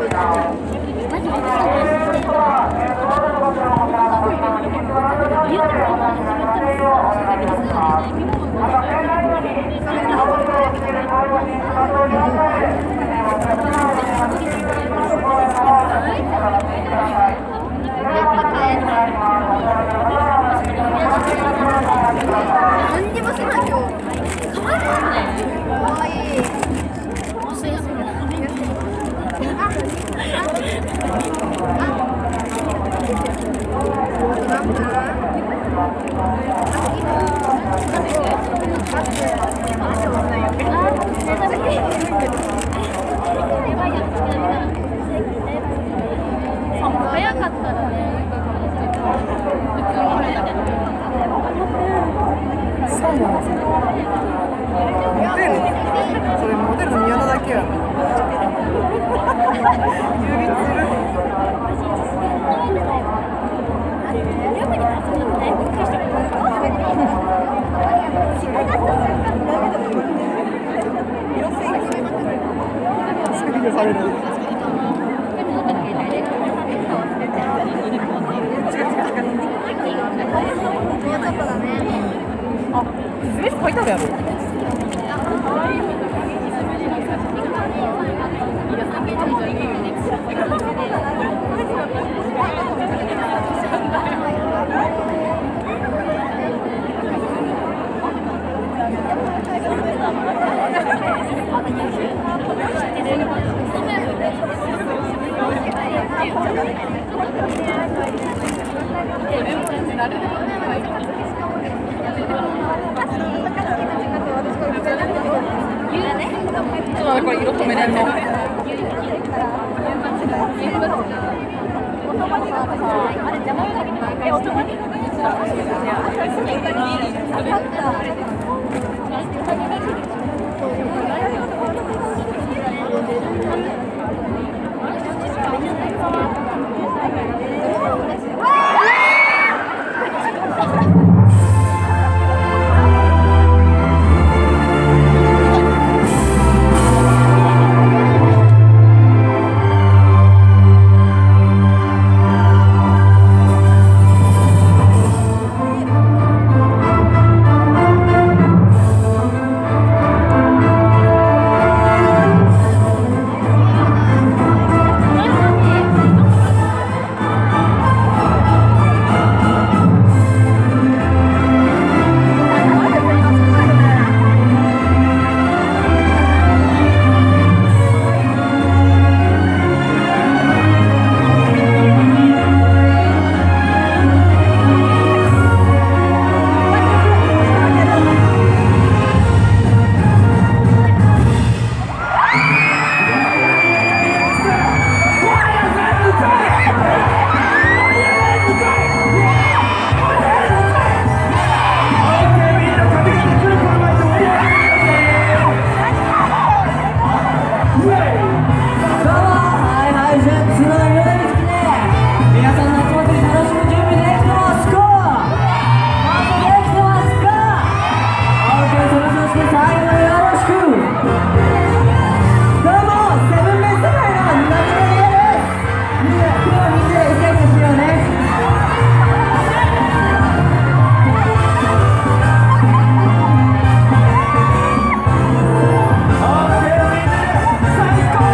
何にもせない今日。かわいい。 早かったらね。 スタンドなんですよ。モテる。それモテるの宮田だけやろ。充実する。スピードされる。あ、スペース書いてあるやろ。これ色止めれんの。最高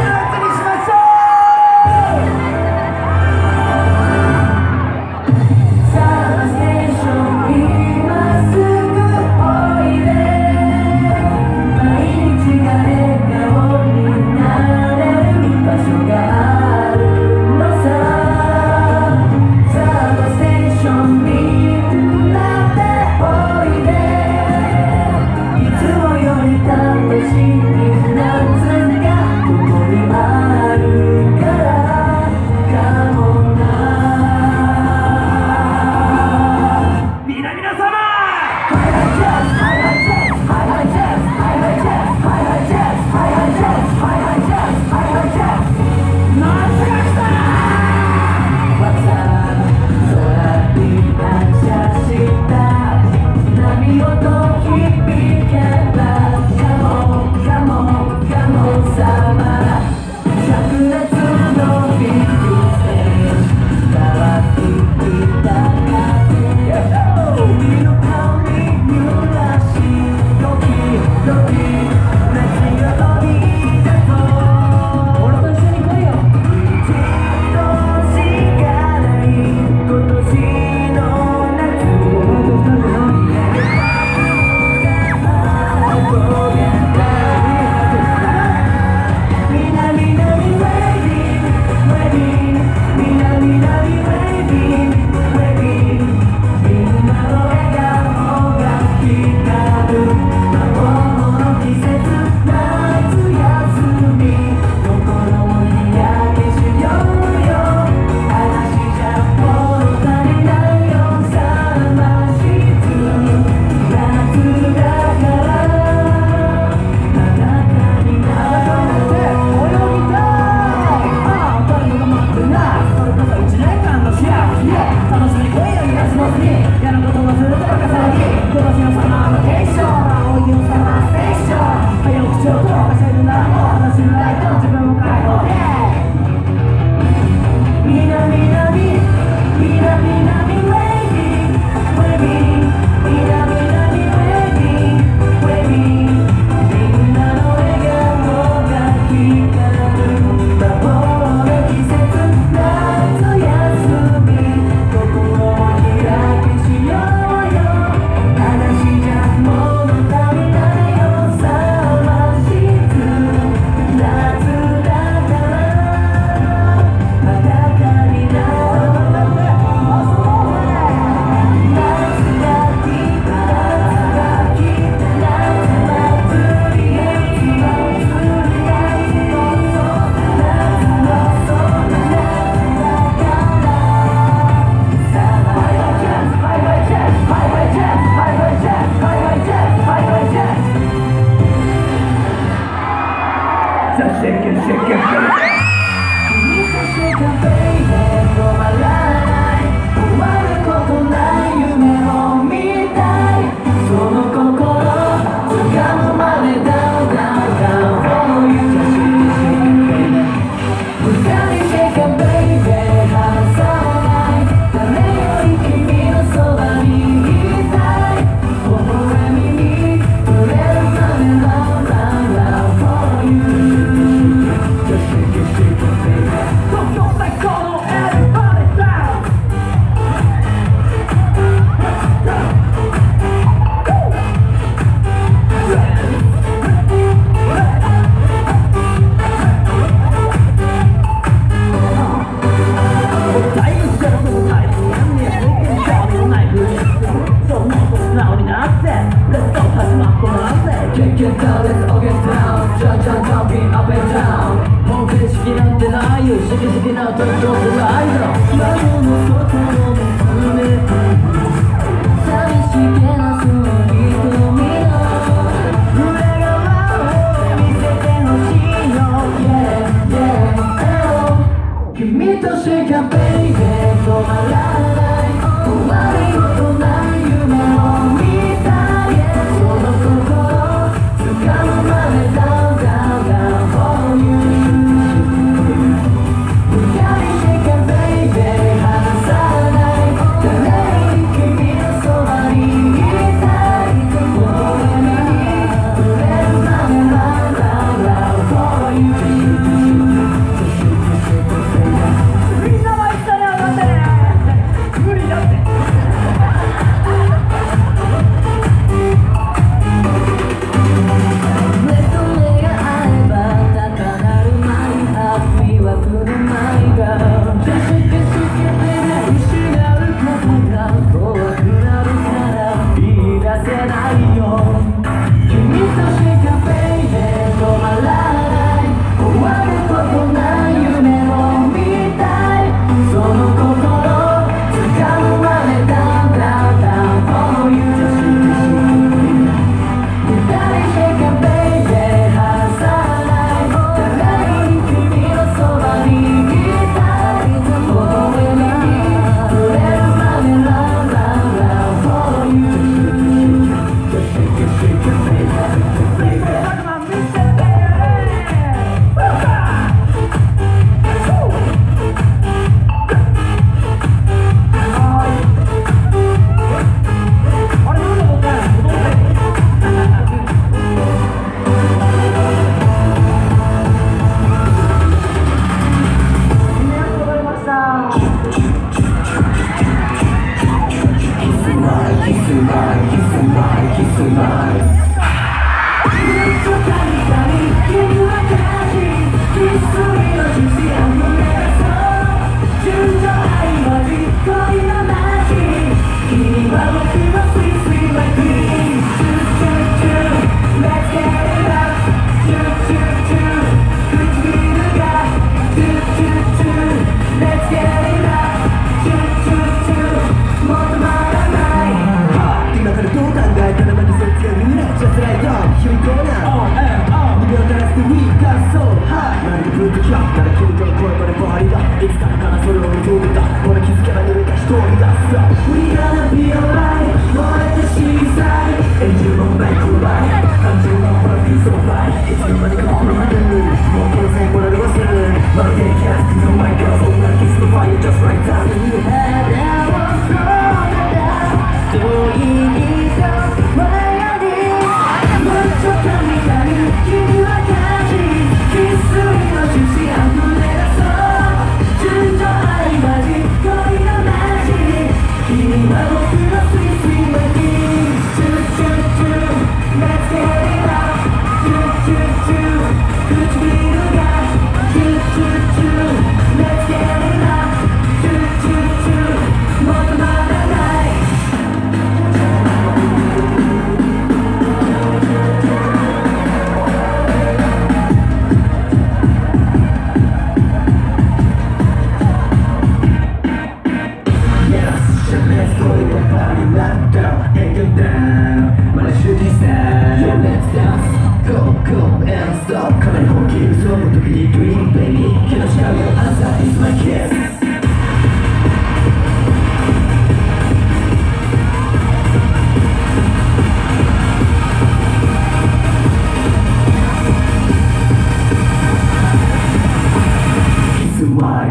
君は感じ、きっすりの自信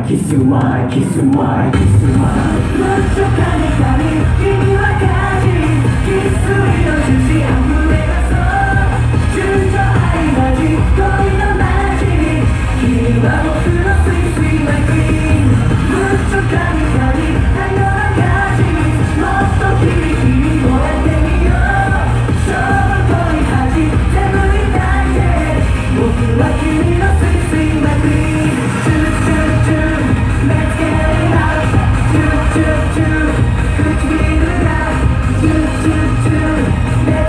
キスうまいキスうまいキスうまいむっちょカニカニ君はカジキスの趣旨溢れ出そう純情愛マジ恋のマジ君は僕のスイスイマイクイーンむっちょカニカニ太陽のカジもっとキリキリ燃えてみよう勝負恋恥全部抱いて僕は君のスイスイマイクイーンチューチューチュー Let's get it out チューチューチュー唇がチューチューチュー Let's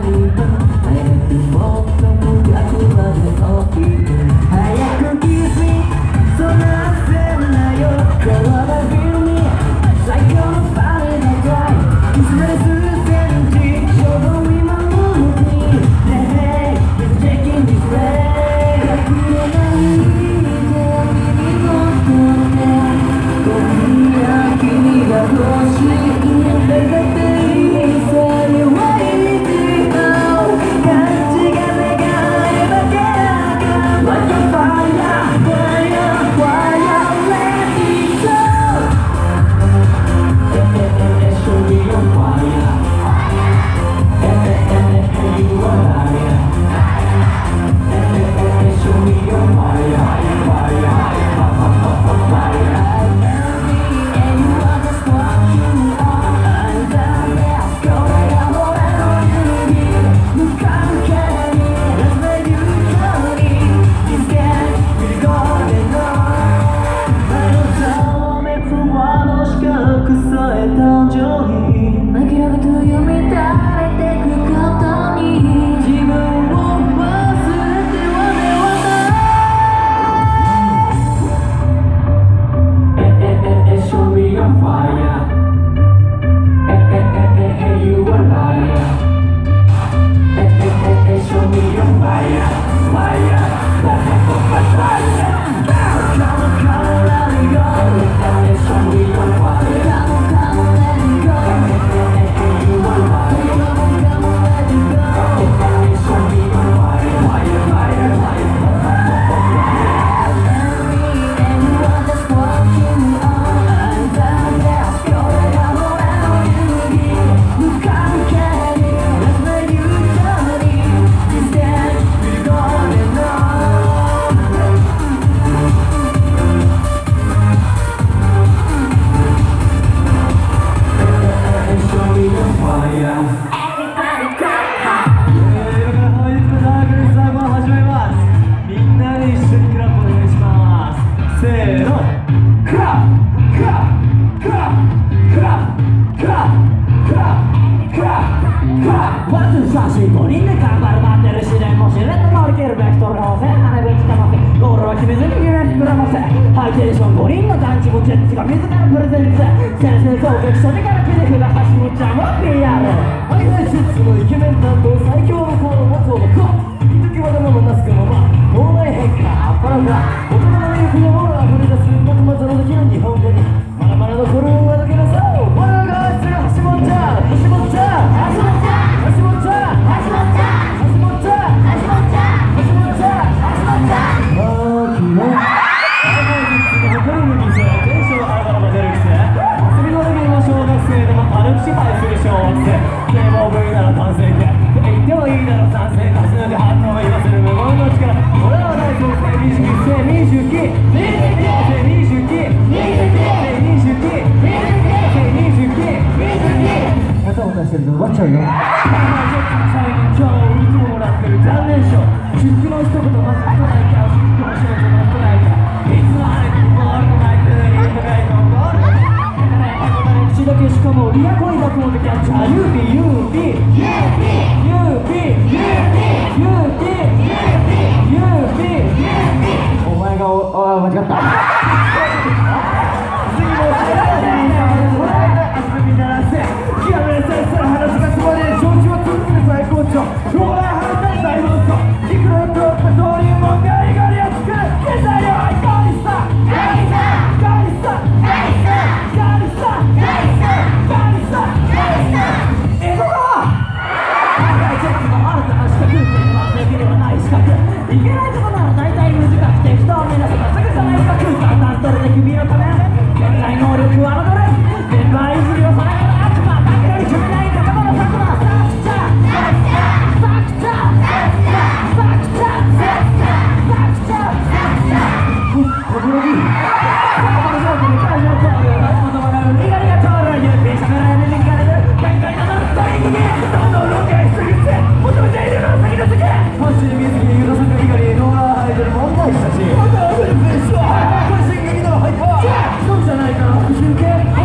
そうじゃないかな。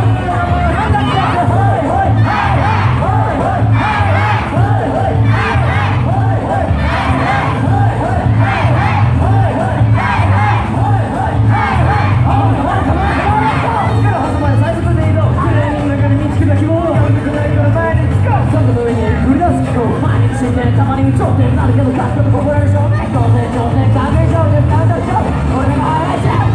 たまに頂点なるけど勝ったとこぼれる少年当然頂点関係少年なんだ少年俺が払いちゃう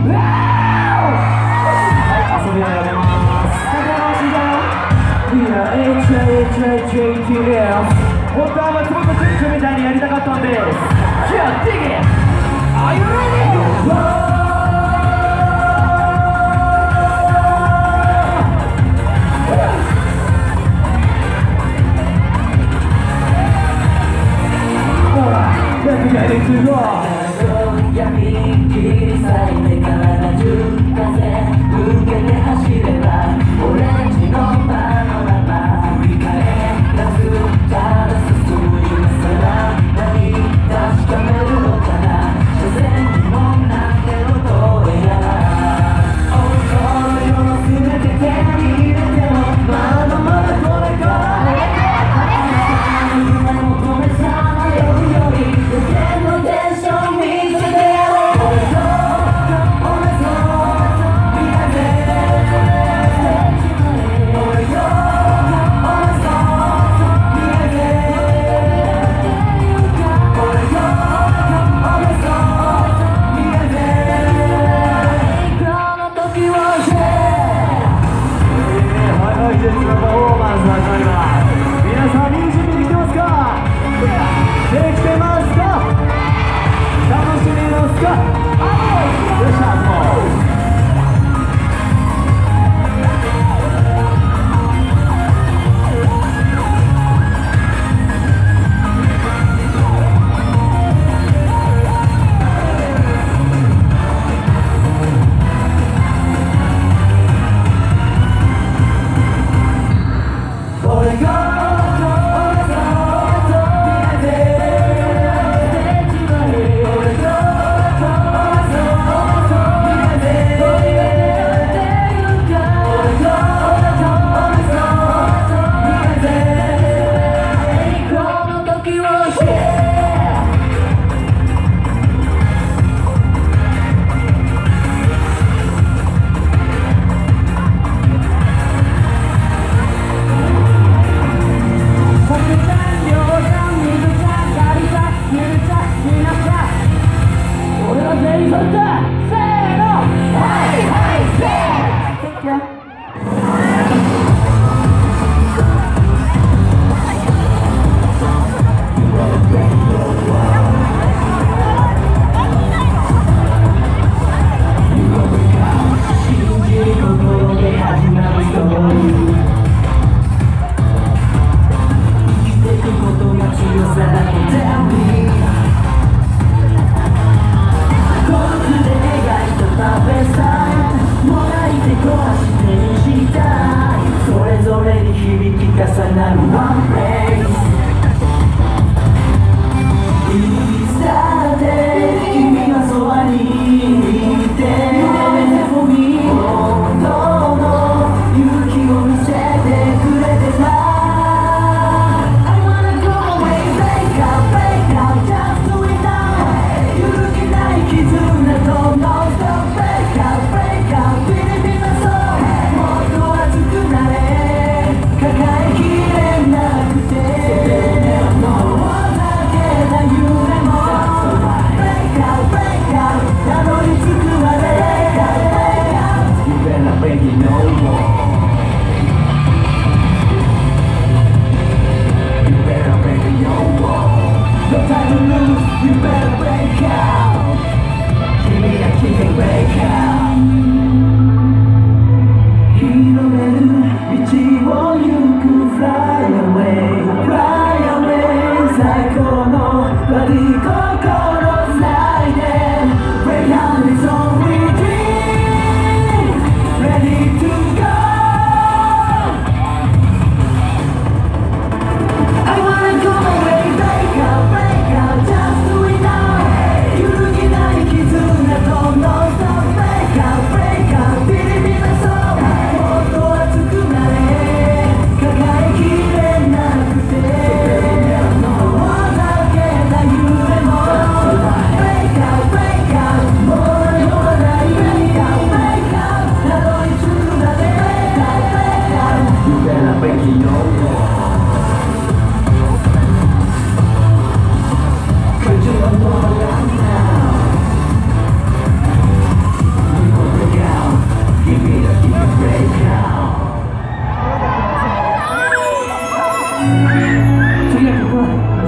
遊びはやめますいや、HIHIJTF 本当は松本純子みたいにやりたかったんです Yeah, dig it! Are you ready? 闇切り裂いて体中風受けて走ればオレンジのパノラマ振り返らずただ進む今さら何確かめるのかな車線にもなんての声やこの世の全て手に入れてもまだまだこれから夢求めさまようより余計のテンション見せてやろう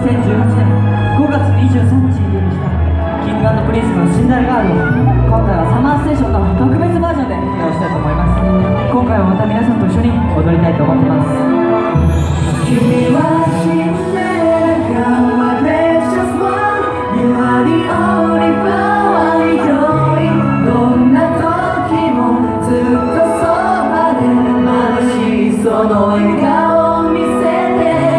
2018年5月23日にデビューしたキング&プリンスのシンデレラガールを今回はサマーステーションの特別バージョンで披露したいと思います。今回はまた皆さんと一緒に踊りたいと思ってます。君はシンデレラ My precious one You are the only flower どんな時もずっとそばで眩しいその笑顔を見せて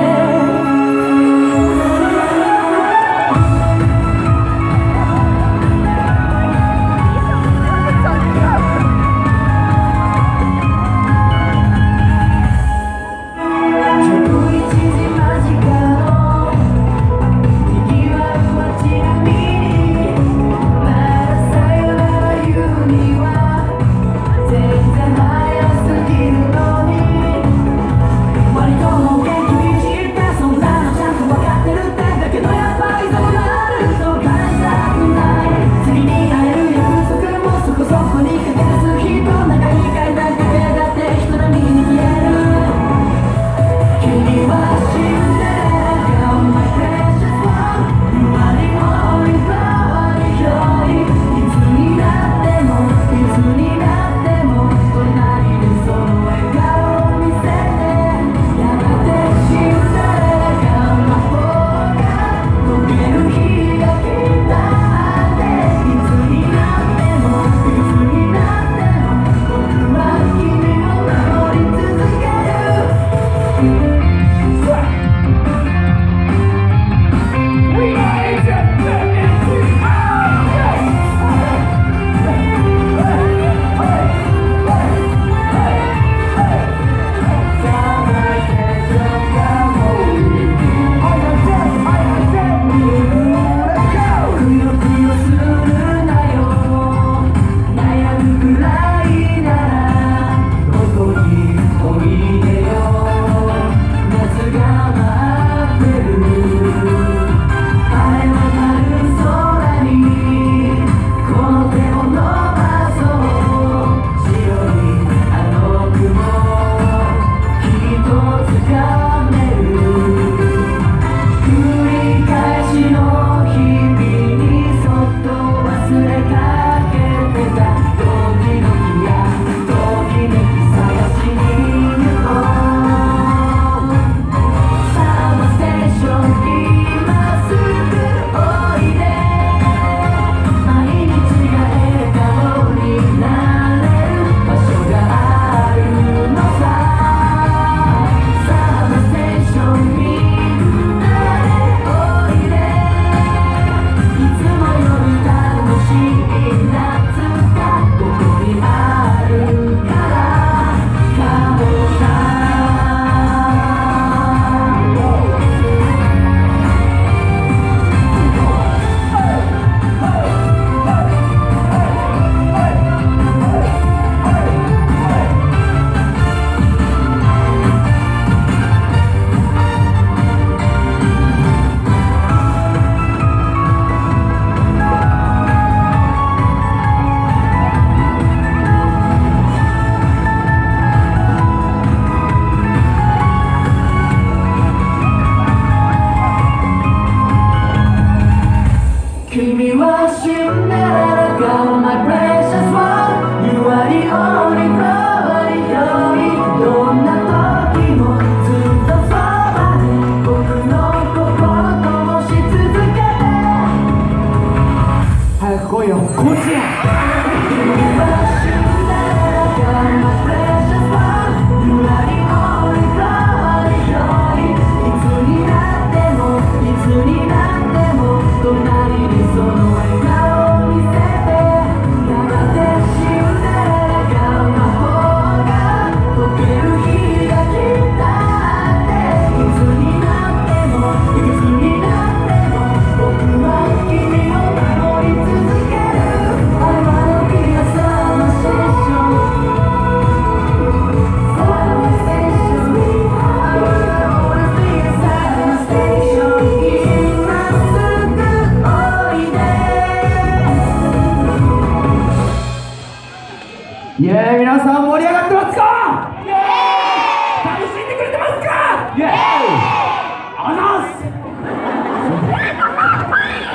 皆さん盛り上がってますか？イエーイ！楽しんでくれてますか？イエーイ！あざーす！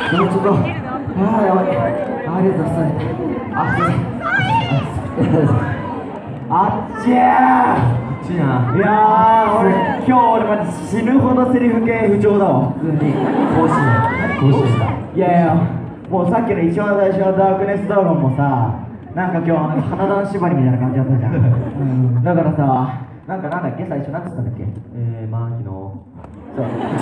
もうちょっと、ああ、やばい。ありがとうございます。あ、すいません。あっちゃー。いやー、今日俺マジ死ぬほどセリフ系不調だわ、普通に。甲子園。いやいや、もうさっきの一番最初のダークネスドラゴンもさ、なんか今日花壇縛りみたいな感じだったじゃん。だからさ、なんだっけ、最初なんて言ったんだっけ。 マーキの。 そう。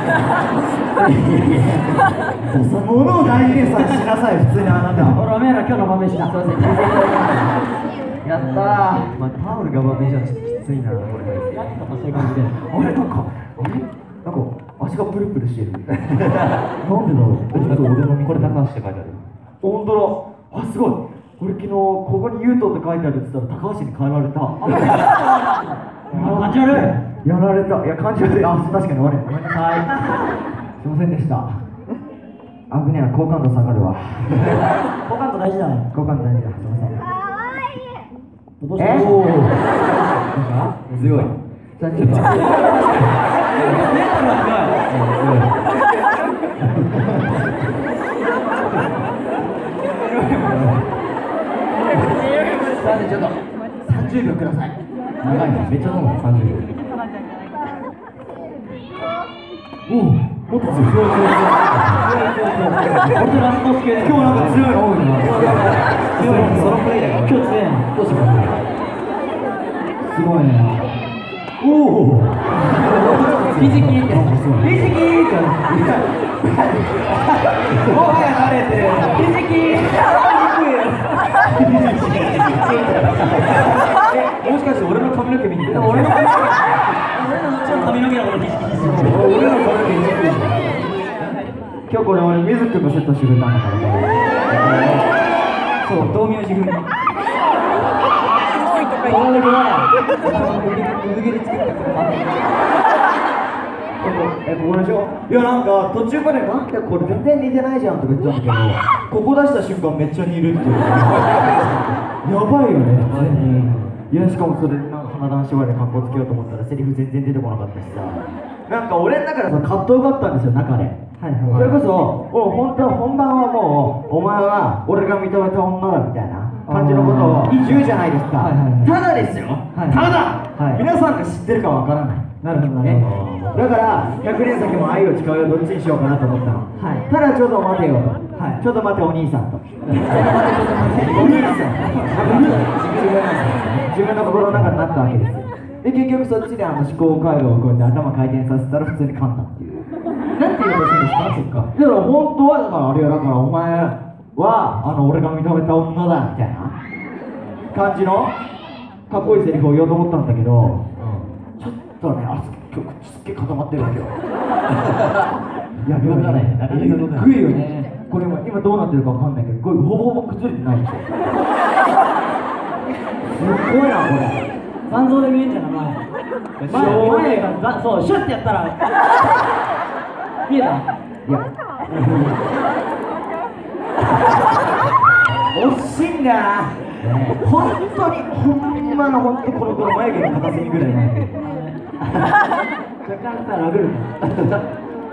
そのものを大事にさしなさい、普通にあなた。 おめえら今日の晩飯だ。 すいません。やったー。 まあタオルが晩飯はちょっときついな。これやったとそういう感じで。 なんか足がプルプルしてる。なんでだろう。俺のこれ高橋って書いてある。 ほんとだ。あ、すごい。俺昨日ここにユートって書いてあるって言ったら高橋に変えられた。 感じ悪い。 やられた。いや、感じ悪い。あ、確かに悪い。ごめんなさい。すいませんでした。あぶねえな、好感度下がるわ。 好感度大事だね。 好感度大事だ。すいません。 どうしたの？ 強い。ちょっと。ちょっと30秒ください。長いね、めっちゃ飲むの、30秒。おお、もっと強い。 本当ラストスケール。 今日なんか強いの多いな。 強い。ソロプレイだよ。今日強いの。 どうしよう。すごいね。おお。 ビジキーって。 ビジキーって。もはや慣れてる。 ビジキー。 もしかして俺の髪の毛見に行ったの？ 俺の髪の毛のことビジキー。 俺の髪の毛見に行った。今日これ俺水君がセットしてくれたんだから。そう、道明寺風に。 これは産毛で作ったここでしょ。いや、なんか途中までなんでこれ全然似てないじゃんとか言ってたんだけど、ここ出した瞬間めっちゃ似るっていう。やばいよね、普通に。いや、しかもそれなんか花壇縛りで格好つけようと思ったらセリフ全然出てこなかったしさ、なんか俺の中でその葛藤があったんですよ、中で。それこそ本当は本番はもうお前は俺が認めた女だみたいな感じのことを言うじゃないですか。ただですよ、ただ、皆さんが知ってるかわからない。 なるほどね。 だから100年先も愛を誓うよ、どっちにしようかなと思ったの。ただちょっと待てよと、ちょっと待てお兄さんと。お兄さん、自分の心の中になったわけです。で結局そっちで思考回路をこうやって頭回転させたら普通に噛んだっていう。なんて言うとするんですか、そっか。だから本当はだからあれよ、だからお前は俺が認めた女だみたいな感じのかっこいいセリフを言おうと思ったんだけど、ちょっとね、今日すっげえ固まってるわけよ。いや、動かない。えぐいよね。これも今どうなってるかわかんないけど、これほぼほぼ崩れてないでしょ。すっごいな、これ。 残像で見えんじゃん、前がそう、シュッてやったら見えた。 いや惜しいんだな。本当にほんまの本当この頃眉毛の片隅ぐらいね。 かかったら殴る。 あ、見えた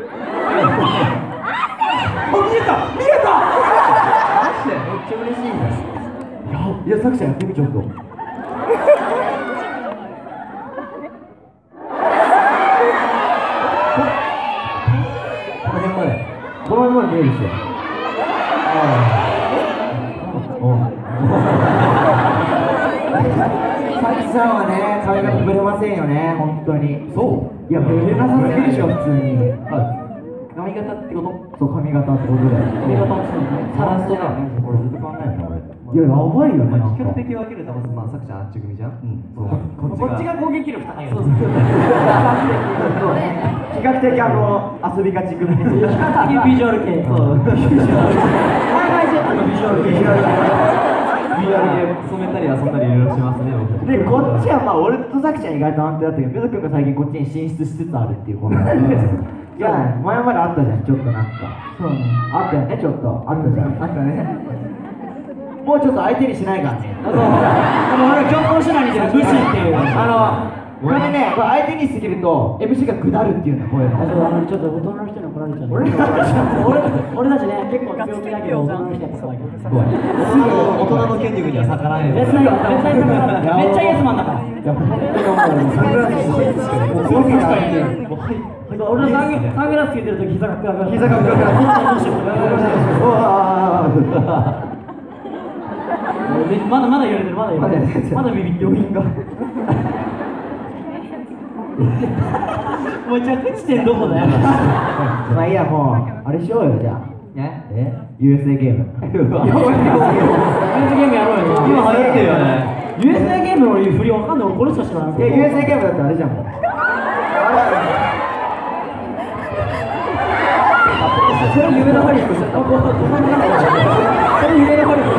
見えた。マジでめっちゃ嬉しいんだよ。いや、さくちゃんやってみちょっと。この辺まで見えるでしょ。さきさんはね、髪型ぶれませんよね、本当に。そう。いや、ぶれなさすぎでしょ、普通に。 髪型ってこと？ そう、髪型ってことだよ。 髪型もそうね。サラストだ。 これずっと変わんないの俺。いや、やばいよね。 比較的分けるとまあさくちゃんあっち組じゃん。 こっちが攻撃力高いよ。 比較的遊びがち組。 比較的ビジュアル系。そう。ハイハイセットのビジュアル系。 ビジュアル系染めたり遊んだりいろいろしますね。 で、こっちはまあ俺とさきちゃん意外と安定だったけど、水君が最近こっちに進出しつつあるっていうこの。いや、前まであったじゃん、ちょっとなんか。 そうね。 あったよね、ちょっと。あったじゃん。 あったね。 もうちょっと相手にしないからね。 そう。俺強行しないで無視っていう。 これね、これ相手にしすぎると MC が下るっていうんだ、こういうの。 ちょっと大人の人に怒らられちゃう。俺たちね、結構強気だけど、大人の人やっぱ怖いから。 すぐ大人の権力には逆らえない。 絶対逆らう。めっちゃイエスマンだから。 いや、本当にサングラスして俺のサングラスつけてるとき膝が暗くなる。 膝が暗くなる。 まだ揺れてる、まだビビって余韻が。もう着地点どこだよ。 まあいいや、もうあれしようよ、じゃあ。USA ゲーム。 USA ゲームやろうよ。 今流行ってるよね。 USA ゲームの振りわかんない。俺これしか知らない。 いや、USA ゲームだってあれじゃん。それ夢のハリウッドじゃん。それ夢のハリウッド。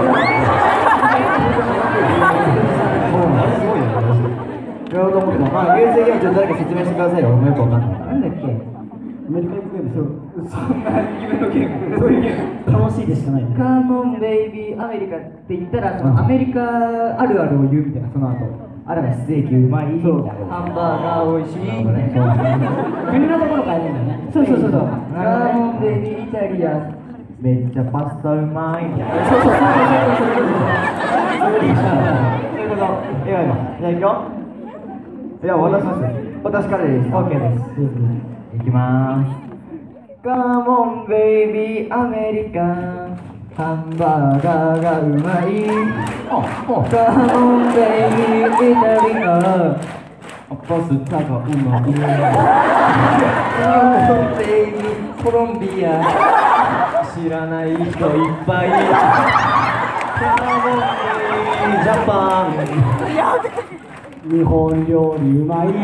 やろうと思ってた。まあ USA ゲームちょっと誰か説明してくださいよ。俺もよくわかんない。なんだっけ？ アメリカンゲーム、そんな夢のゲーム、そういうゲーム楽しいでしかない。 カーモンベイビーアメリカって言ったら、そのアメリカあるあるを言うみたいな、その後。 あらがステーキうまい。 そう、ハンバーガー美味しい。 国のところ変えるんだよね。 そう。カーモンベイビーイタリア。 めっちゃパスタうまい。 そう。 そういうこと。いや、じゃあ行くよ。いや、私からです。OK です。いきまーす。Come on baby アメリカン、ハンバーガーがうまい。Come on baby イタリアン、パスタがうまい。 Come on baby コロンビア。 知らない人いっぱい。Come on baby ジャパン。 日本料理うまい。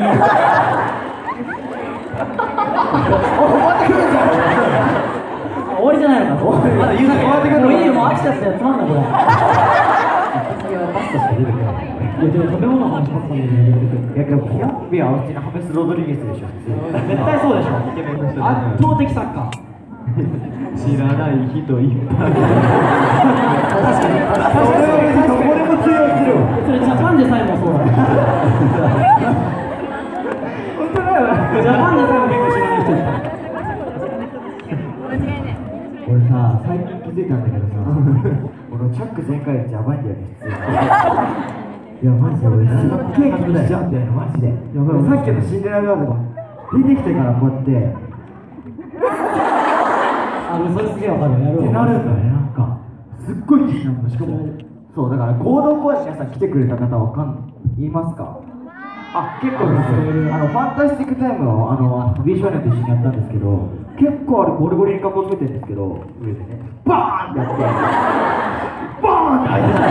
終わりじゃないのか。まだ言うな。終わってくる。もういいよ、もう飽きちゃったよ。つまんないこれ。 次はパスタしか出てこない。 いやでも食べ物の話パスタで出てくる。 いやでもキャンビはうちのハメス・ロドリゲスでしょ。 絶対そうでしょ。 イケメンの人。 圧倒的サッカー。 知らない人いっぱい。確かに。どこでも通用するわ。 それジャパンでさえもそうだ。 本当だよ。 ジャパンでさえも結構知らない人いた。 俺さ、最近気づいたんだけどさ、俺チャック全開率やばいんだよね。いやマジで俺すっげえ気にしちゃうんだよね、マジで。さっきのシンデレラガールが出てきてからこうやって。 それすげえわかる。やるってなるんだよね、なんかすっごい気になるの。しかもそうだから合同公演皆さん来てくれた方言いますか？あ、結構です。ファンタスティックタイムをビジュアルと一緒にやったんですけど、結構あれゴリゴリに囲っててるんですけど、上でねバーンってやってバーンって開いてた。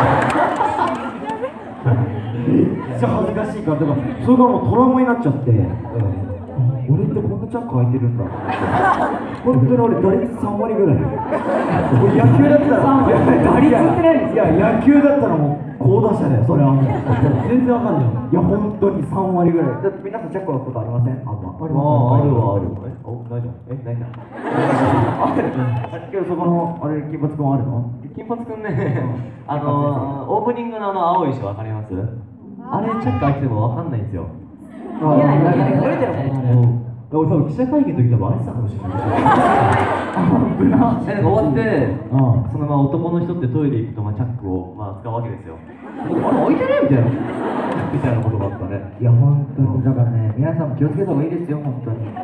めっちゃ恥ずかしいから、だからそれがもうトラウマになっちゃって、俺ってこんなチャック開いてるんだ。本当に俺打率3割ぐらい。野球だったら打率ってないんですいや野球だったらもう好打者だよ、それはもう。 全然わかんない。 いや本当に3割ぐらい。だって皆さんチャック開くことありません？あるわ。ある。お、大丈夫？ないな。ある。けどそこのあれ金髪くんあるの？ 金髪くんね、オープニングの青い石わかります？あれチャック開いててもわかんないんですよ。 見えない。なんかね、取れてるもんね。 俺多分記者会見の時多分あれさかもしれない。終わって、その男の人ってトイレ行くとチャックを使うわけですよ。あれ置いてねみたいなみたいなことがあったね。 いや本当にだからね、皆さんも気をつけた方がいいですよ、本当に。 着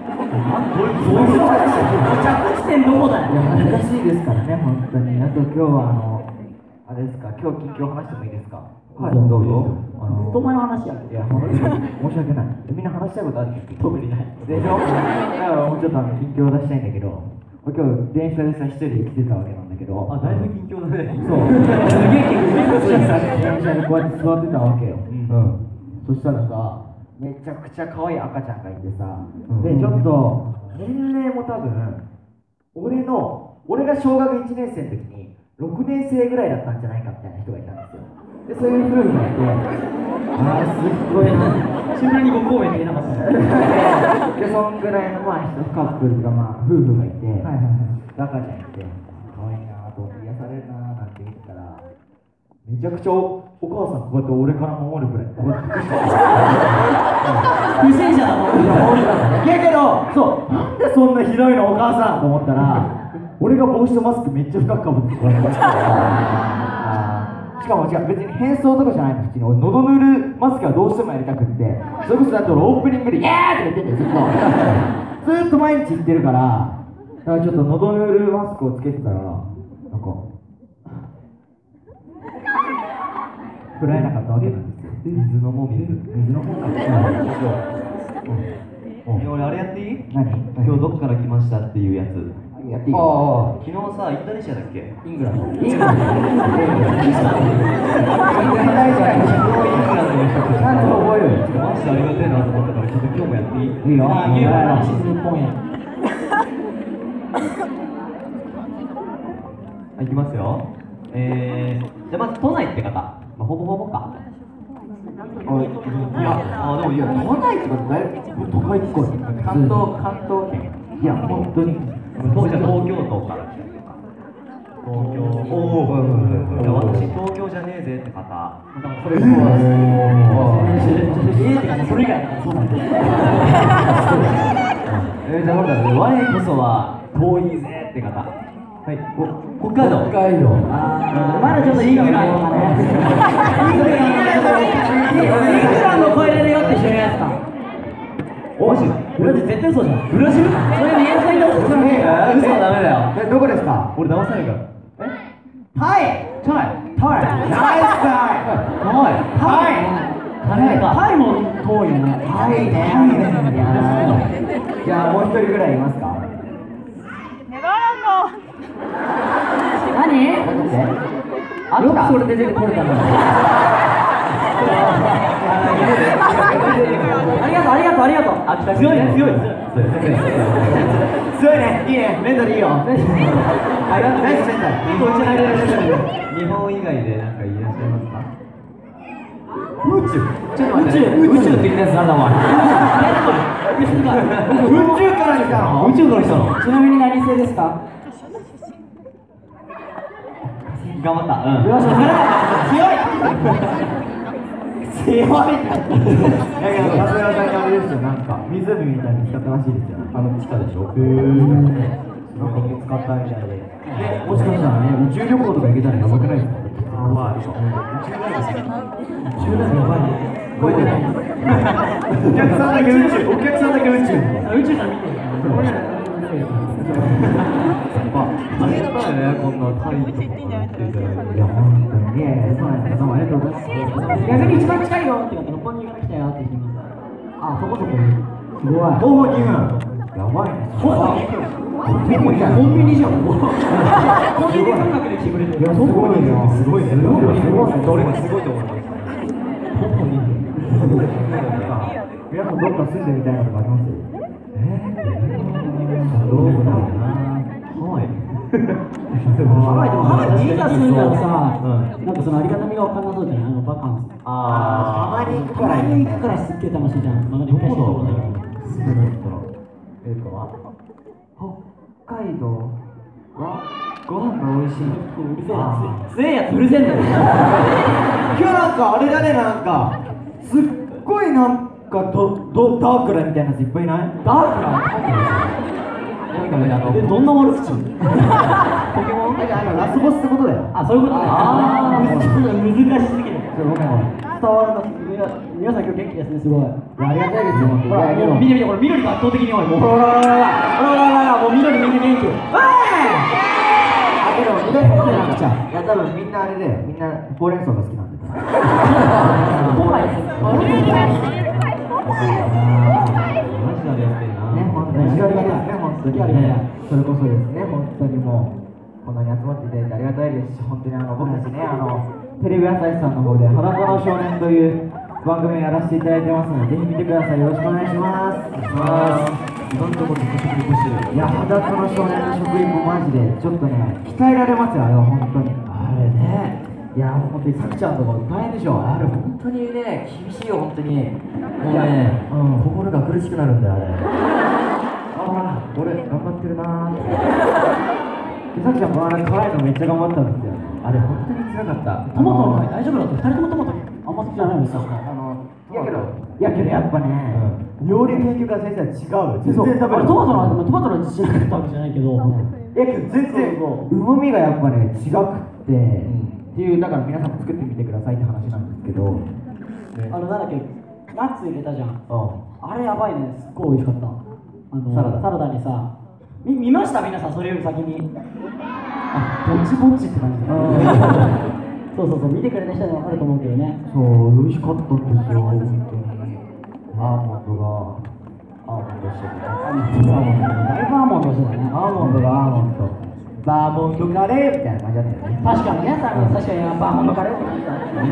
地点どこだよ。 いや恥ずかしいですからね、本当に。あと今日はあれですか、今日近況話してもいいですか？ はい、どうぞ。ずっとお前の話やん。 いや、本当に申し訳ない。みんな話したいことある？特にない。でしょ？だからもうちょっと近況を出したいんだけど、今日電車でさ、一人で来てたわけなんだけど。 あ、だいぶ近況だね。 そう。すげえ近況。電車でこうやって座ってたわけよ。そしたらさ、めちゃくちゃ可愛い赤ちゃんがいてさ、で、ちょっと、年齢も多分、俺が小学1年生の時に、6年生ぐらいだったんじゃないかみたいな人がいたんですよ。で、そういう夫婦がいて、あー、すっごいな。 シンプルにご公園でいなかった。 で、そんぐらいのカップルが夫婦がいて、赤ちゃんいて、可愛いなぁと思って癒されるなぁなんて言ってたら、 めちゃくちゃお母さんこうやって俺から守るぐらいこうやって隠して不審者だもん。 いやけど、そう、なんでそんなひどいのお母さんと思ったら、俺が帽子とマスクめっちゃ深くかぶってこうやってしかも違う、別に変装とかじゃないの、普通に俺喉塗るマスクはどうしてもやりたくって、それこそだって俺オープニングで「イエーイ!」って言ってんだよ、ずっと毎日言ってるから、だからちょっと喉塗るマスクをつけてたら、なんか振られなかったわけなんですよ。 水飲もう、水水の方か。 俺あれやっていい？ 何？ 今日どっから来ましたっていうやつ。 やっていい？ 昨日さ、インドネシアだっけ？ イングランド。 イングランドの人ちゃんと覚える。 マジでありがてえなと思ったから、ちょっと今日もやっていい？ いいよ。 ああ、言うから日本や。 いきますよ。じゃあまず都内って方、まあ、ほぼほぼか。 いや、でもいや、都内ってことだいぶ都会っ子や。 関東圏。 いや、本当に。 じゃあ東京都から来たりとか。東京、じゃあ私東京じゃねえぜって方。 それもそれ以外そうなんです。 じゃあほら、我こそは遠いぜって方。はい、北海道。 まだちょっとイングランドかね。イングランド超えれるよって知るやつか。 マジ？ ブラジル絶対そうじゃん。 ブラジル？ それで演奏に嘘嘘はダメだよ。 どこですか？ 俺騙されるから。 タイ。 タイ。 ナイスタタイも遠いね。 イね。じゃあもう一人ぐらいいますか？ 何？ あよくそれで出てこれたんだ。ありがとう。 あ、強いね。 強いね。いいね。メンタルいいよ。ナイスメンタル。 日本以外でなんかいらっしゃいますか？ 宇宙。 ちょっと待って、宇宙って言ったやつなんだお前。 宇宙から来たの？ 宇宙から来たの？ ちなみに何星ですか？ 頑張った。うん。 よし、 強い。だけど、カズラさんにあれですよ、なんか湖みたいに使ったらしいですよ。 地下でしょ？ なんか見つかったみたいで。もしかしたらね、宇宙旅行とか行けたらやばくないですか？ やばい。 宇宙旅行やばいね。超えてない。お客さんだけ宇宙。 宇宙から見てる。 ありがたいね、こんなタイとか言っていただいて。 いや、本当にね、そうなんです。どうもありがとうございます。 逆に一番近いよって言ったら、六本木から来たよって言います。あ、そこそこ。 すごい。徒歩2分。やばいね。 コンビニじゃん。コンビニ感覚で来てくれてる。 いや、すごいね。すごいね。 どれがすごいと思います。 皆さんどっか住んでみたいなとかあります？ どうだろうな。はい。 ハワイっていざ住んだらさ、なんかそのありがたみが分かんなそうじゃない？バカンス。 たまに行くからたまに行くからすっげえ楽しいじゃん。まだどこだろうね。 北海道はご飯が美味しい。 うるせえやつ。強えやつうるせえんだよ。 今日なんかあれだね、なんかすっごいなんかダークラみたいなやついっぱいいない？ ダークな。どんな悪口？ ポケモン？ラスボスってことだよ。 あ、そういうことね。 あー難しすぎる。 ごめん。 伝わるの。皆さん今日元気ですね、すごい。 ありがたいですよ。 ほら、もう見て、これ緑が圧倒的に多い。もうほら、もう緑みんな元気。 けど緑ってなくちゃ。いや多分みんなあれだよ。みんなほうれん草が好きなんで。 ポパイです。 マジでありがてえな。 ね、本当にありがたいですね、本当にそれこそですね、本当にもうこんなに集まっていただいてありがたいですし、本当に僕たちね、テレビ朝日さんの方で裸の少年という番組をやらせていただいてますので、ぜひ見てください。よろしくお願いします。 今のところずっと食リポしてる。 いや、裸の少年の食リポマジでちょっとね、鍛えられますよ、あれは本当に。 あれね、 いや、本当にさきちゃんとか大変でしょ。 あれ本当にね、厳しいよ、本当に。もうね、心が苦しくなるんだよ、あれ。ああ、俺、頑張ってるなーって。 さきちゃんもあれ辛いのめっちゃ頑張ったんですよ。 あれ本当に辛かった。 トマトの大丈夫だった？2人ともトマトあんま好きじゃないんですか？ やけどやっぱね、料理研究家先生は違う。全然食べる。 トマトの味しなかったわけじゃないけど、 やけど全然うまみがやっぱね違くってっていう、だから皆さんも作ってみてくださいって話なんですけど、 なんだっけ、ナッツ入れたじゃん。あれやばいね、すっごい美味しかった。サラダにさ、見ました皆さん、それより先に。ぼちぼちって感じで。そうそうそう、見てくれた人は分かると思うけどね。 そう、美味しかったんですよ、本当に。アーモンドしてるね。 だいぶアーモンドしてたね。 アーモンドバーモンドカレーみたいな感じだったよね。 確かにね、確かにバーモンドカレーって聞いた。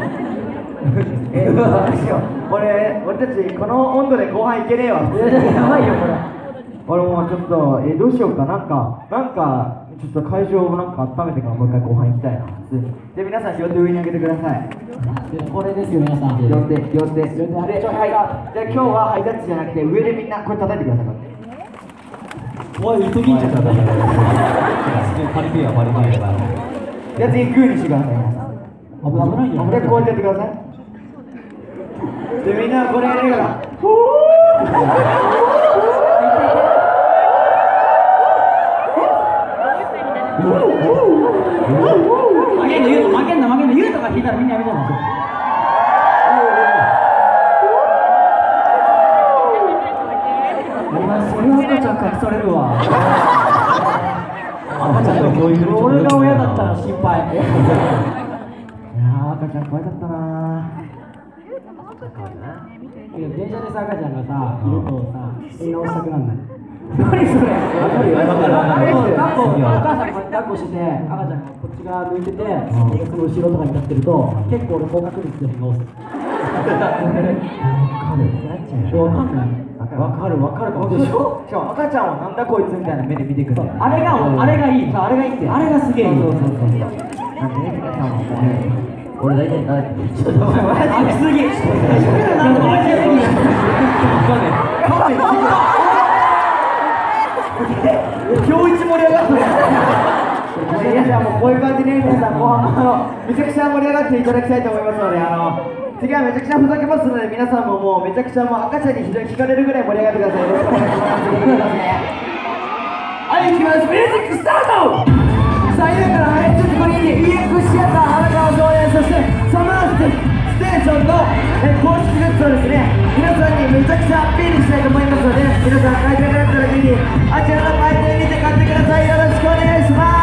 どうしよう。俺たちこの温度で後半いけねえわ。 やばいよ、これ。 俺もちょっと、どうしようか、なんかちょっと会場をなんか温めてからもう一回後半行きたいな。で、皆さん両手上に上げてください。 これですよ、皆さん。 両手。で、はい。じゃあ今日はハイタッチじゃなくて上でみんなこれ叩いてください。 おい、急ぎんちゃった。 パリピやからじゃあ次グーにしてください。 危ないよ。 で、こうやってやってください。で、みんなこれやるから。 負けんな言うとか聞いたらみんなやめちゃうんですよ。 お前それは赤ちゃん隠されるわ。 赤ちゃんの教育、俺が親だったら心配。 いやー、赤ちゃん可愛かったな電車でさ、赤ちゃんがさ、いるとさ、言い直したくなるんだよ。 何それ。 お母さんが抱っこしてて、赤ちゃんがこっち側向いてて、その後ろとかに立ってると、結構俺高確率で直す。 わかるでしょ。しかも赤ちゃんはなんだこいつみたいな目で見てくるんだよ。 あれがいい。 あれがいいって。 あれがすげえいい。 なんでね、皆さんもね。 俺大体ちょっと待って飽きすぎ。 今日一盛り上がったじゃあもうこういう感じで皆さん後半めちゃくちゃ盛り上がっていただきたいと思いますので、次はめちゃくちゃふざけますので、皆さんももうめちゃくちゃもう赤ちゃんに非常に惹かれるぐらい盛り上がってください。よろしくお願いします。はい、いきます。ミュージックスタート。さあ今からはいちょっとこれに EX シアター荒川少年、そしてサマーステーションの公式グッズをですね、皆さんにめちゃくちゃアピールしたいと思いますので、皆さん買いたくなったらぜひあちらの売店にて買ってください。よろしくお願いします。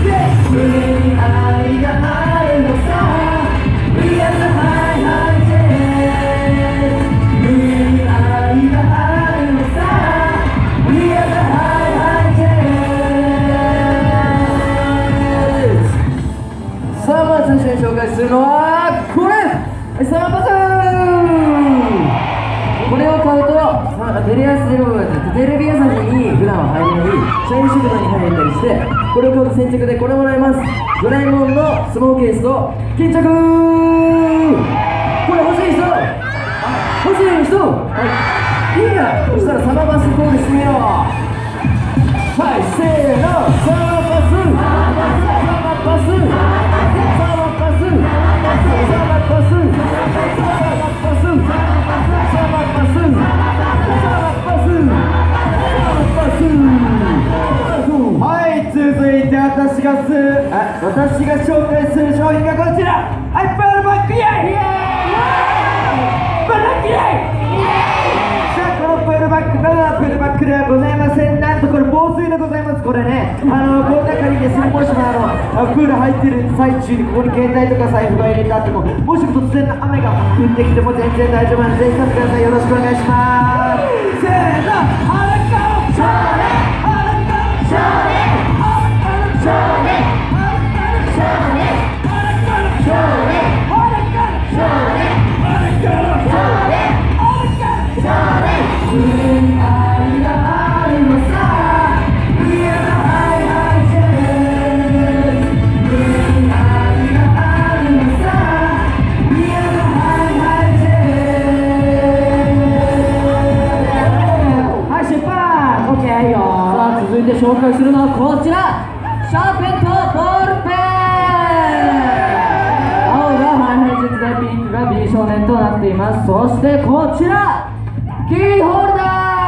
胸に愛があるのさ、 We are the high high jet。 胸に愛があるのさ、 We are the high high jet。 さあまず最初に紹介するのはこれ、サマーパス。これを買うとテレ朝テレビ朝日に普段は入れない社員食堂に入れたりして、これを買うと先着でこれもらえます。ドラえもんのスモーケースと巾着。これ欲しい人、欲しい人、いいな。そしたらサマーバスコールしてみよう。はい、せーの、サマーバス、サマーバス、サマーバス、サマーバス、サマーバス、サマーバス、サマーバス、サマーバス、はい、続いて私が紹介する商品がこちら。はい、プールバックイエイ、プールバックイエイ。さあこのプールバックがプールバックではございません。なんとこれ防水でございます。これね、この中にですね、もしもプール入ってる最中にここに携帯とか財布が入れてあっても、もし突然の雨が降ってきても全然大丈夫なんで、ぜひ買ってください。よろしくお願いします。せーの、荒川少年、荒川少年、少年、少年、少年、上に愛があるのさ、 We are the high high jet。 上に愛があるのさ、 We are the high high jet。 はい、出発。 OK よ。さあ続いて紹介するのはこちら、 シャーペンとボールペン。青がＨｉＨｉＪetsでピンクが美少年となっています。そしてこちらキーホルダ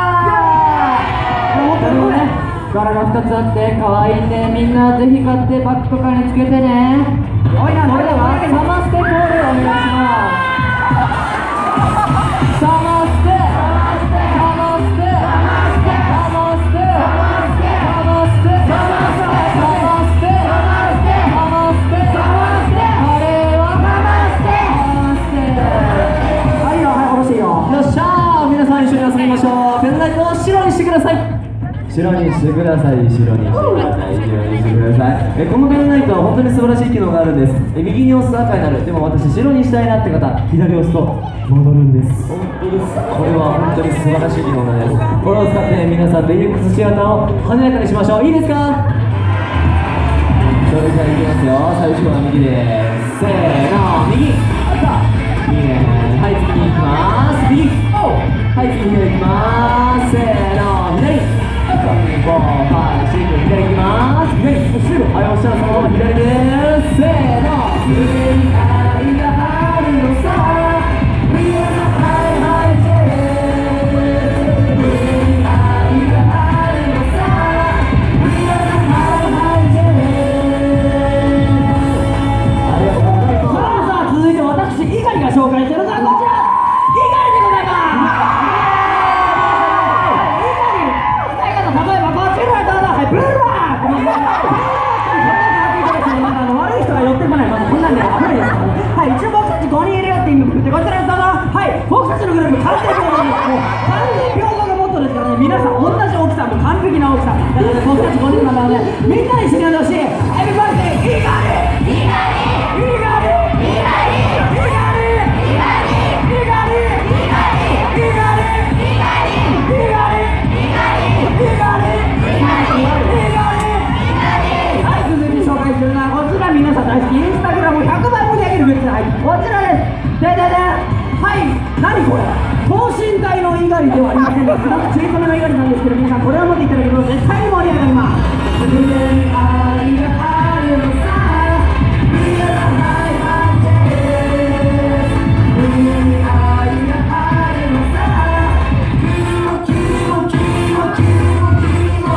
ー。これもね柄が2つあって可愛いんで、みんなぜひ買ってバッグとかにつけてね。それではサマステコールお願いします。サマステサマステサマステサマステサマステサマステサマステあれはサマステサマステ。はいよ、はい、下ろしていいよ。よっしゃー、皆さん一緒に遊びましょう。ペンライトを白にしてください。 白にしてください、白にしてください、白にしてください。このペンライトは本当に素晴らしい機能があるんです。右に押すと赤になる。でも私白にしたいなって方、左を押すと戻るんです。本当です。これは本当に素晴らしい機能なんです。これを使って皆さんデリックスシアターを華やかにしましょう。いいですか？それじゃあいきますよ。最初は右です。せーの、右。いいね。はい、次に行きます。右。はい、次に行きます。せーの、左。5、6、7、左行きます。左、後ろ。はい、押したらそのまま左です。せーの。上に愛があるのさ。We are the ＨiＨiJets。上に愛があるのさ。We are the ＨiHiJets。ありがとうございます。 さあ続いて私猪狩が紹介しているのはこちら猪狩でございます。例えばこちらどうぞ。はい、ブルーラー。このブルーラー悪い人が寄ってこない。まずこんなんで危ないですからね。はい、一応僕たち5人いるよって意味でこちらどうぞ。はい、僕たちのグループ完全平等です。もう完全平等がモットーですからね。皆さん同じ大きさ、もう完璧な大きさ。だからね、僕たち5人なんだので、みんなに一緒にやってほしい。エビバディ猪狩猪はい、続いて紹介するのはこちら、皆さん大好きインスタグラム100倍盛り上げるグッズ。はい、こちらです。ではい、何これ、等身大の猪狩ではありませんが、すごく小さめの猪狩なんですけど、皆さんこれを持っていただけると絶対に盛り上がります。上に愛があるのさ。We are the ＨiHiJets。上に愛があるのさ。キモキモキモキモキモ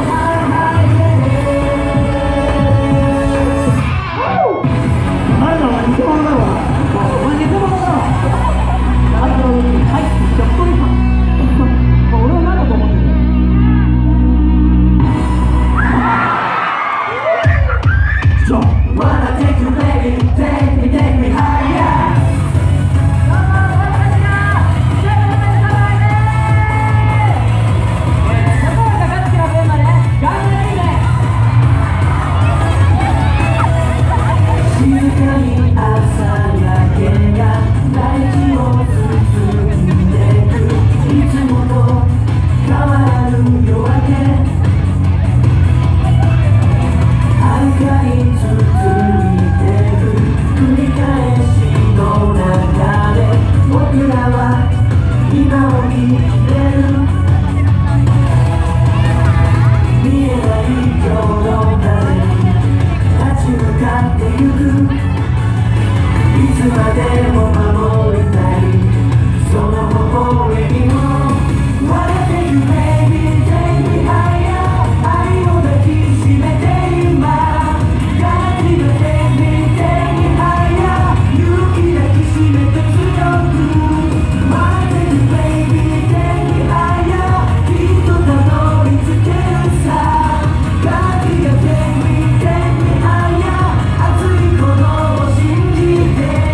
ＨiＨiJets。あれだわ、偽物だわ。お前偽物だわ。はい、じゃあ1人か。俺は何だと思ってるの？Wanna take you baby, take me higher。静かに朝焼けが大地を包んでく。いつもと変わらぬ夜明け。明かり包みてく繰り返しの中で、僕らは今を生きてる。見えない今日の風に立ち向かってゆく。いつまでも守りたいその微笑みを。Wanna take you baby, take me higher。愛を抱きしめて今。Gotta take you baby, take me higher。勇気抱きしめて強く。Wanna take you baby, take me higher。きっとたどり着けるさ。Gotta take you baby, take me higher。熱い鼓動を信じて。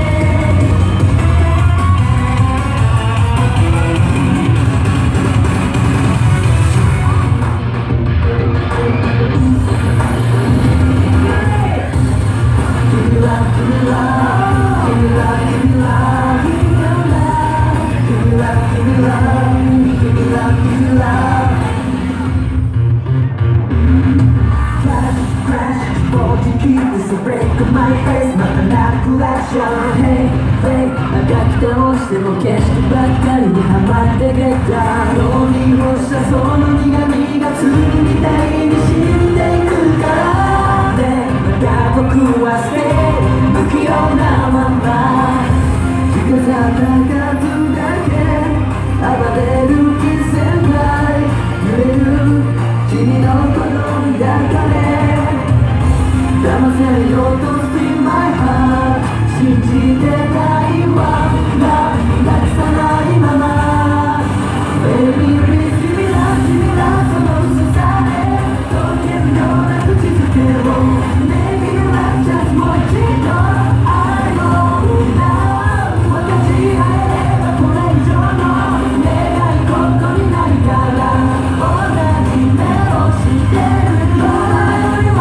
でも景色ばっかりにハマってけた。浪人をしたその苦みが罪みたいに死んでいくから。 せようと Steal my heart 信じてないわラブになくさないまま Baby please give me love give me love その嘘さえ溶けるような口づけを Maybe you love just もう一度 I know now 分かち合えればこれ以上の願い事になるから同じ目をしてるようなよりも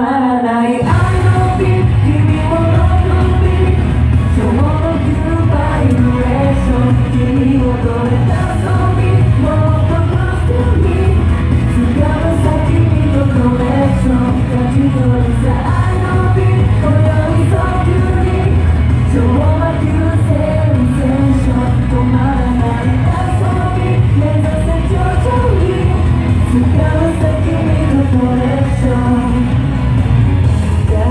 らない愛のビート君ものビートちょうど9倍ブレーション君をどれだ遊びもっとファストに使う先にとコレクション勝ち取りさ愛のビート今宵早急に超魔球センセーション止まらない遊び目指せ徐々に使う先にとコレクション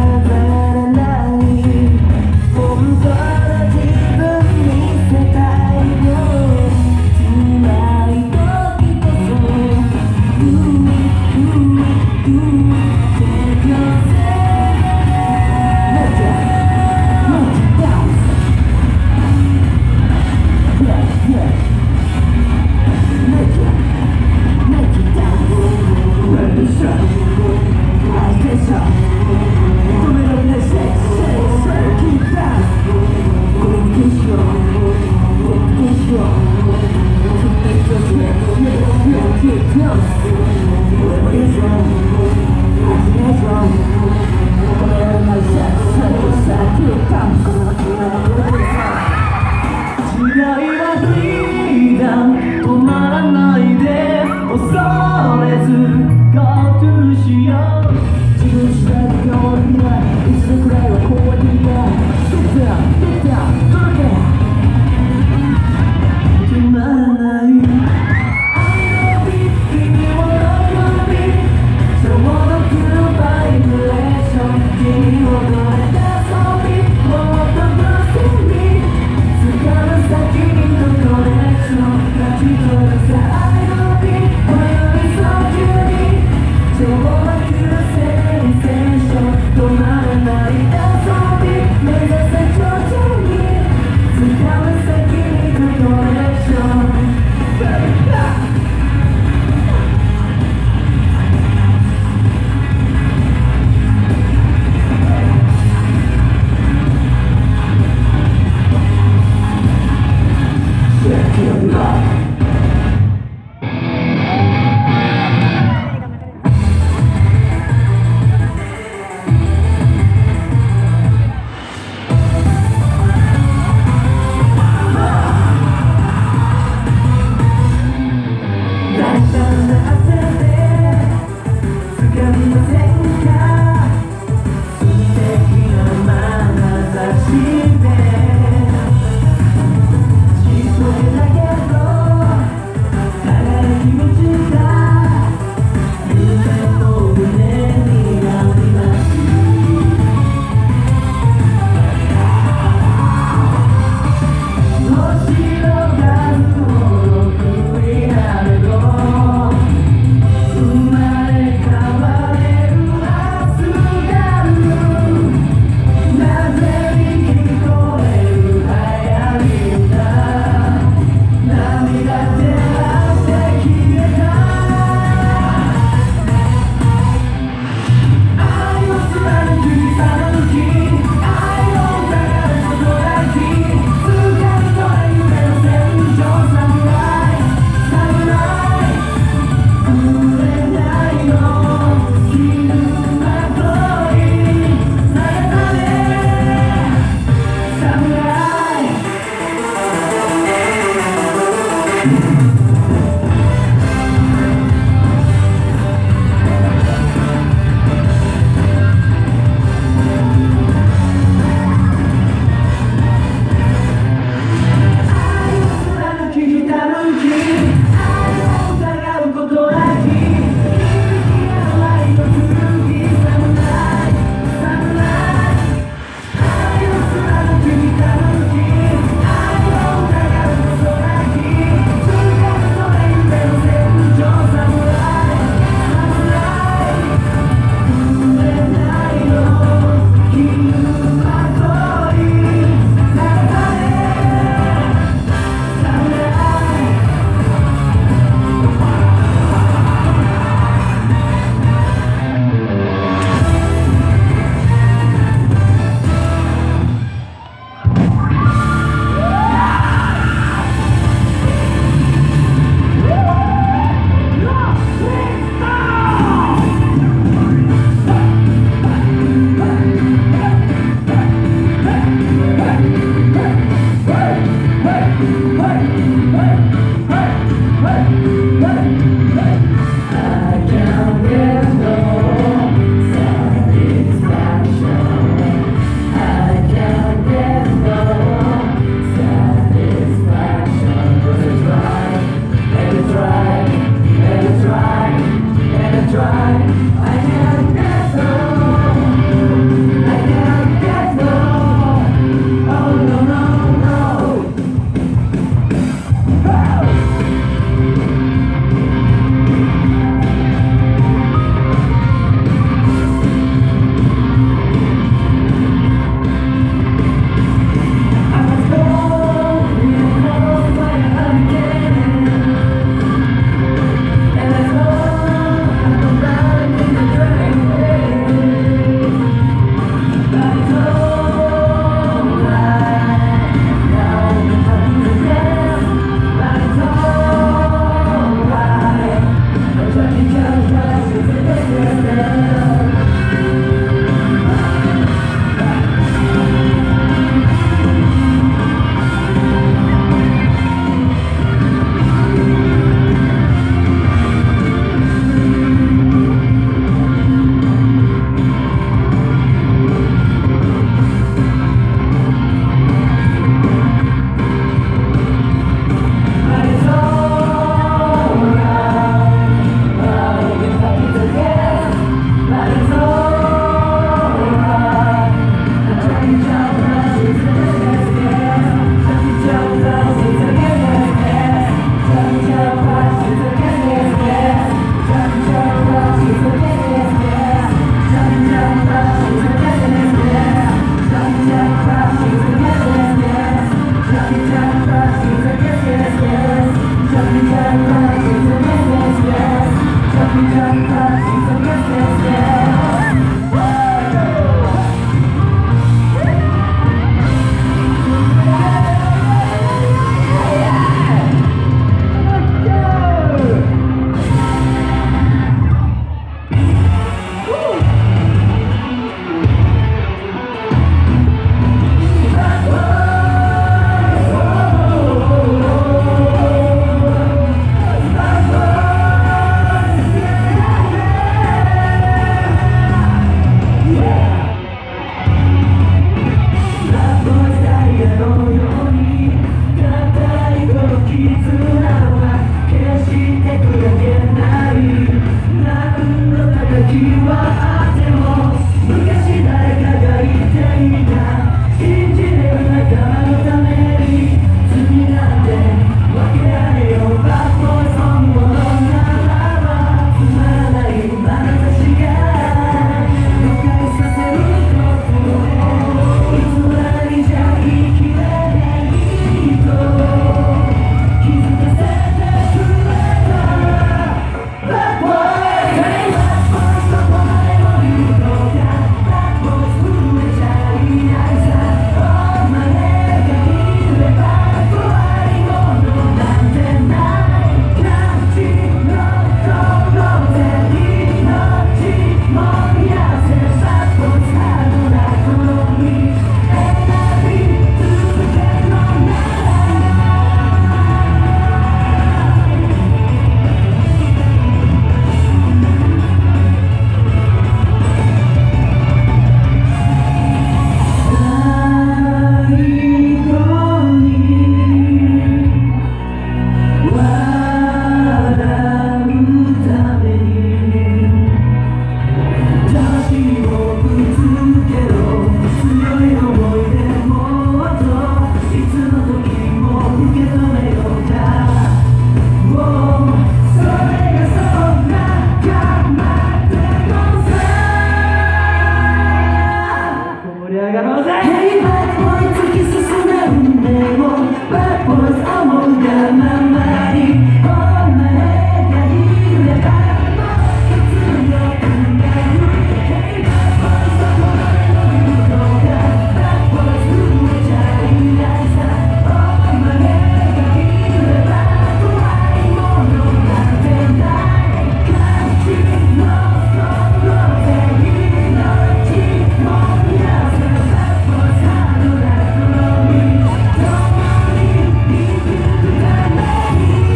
上がろうぜ Hey bad boy 突き進め運命を Bad boys 思うがままにお前がいればもう一つの運命 Hey bad boys そこまでの言うのが Bad boys 震えちゃいないさお前がいれば怖いものなんてない感じのその手にのちもやせ Bad boys ハードな黒み共に行くために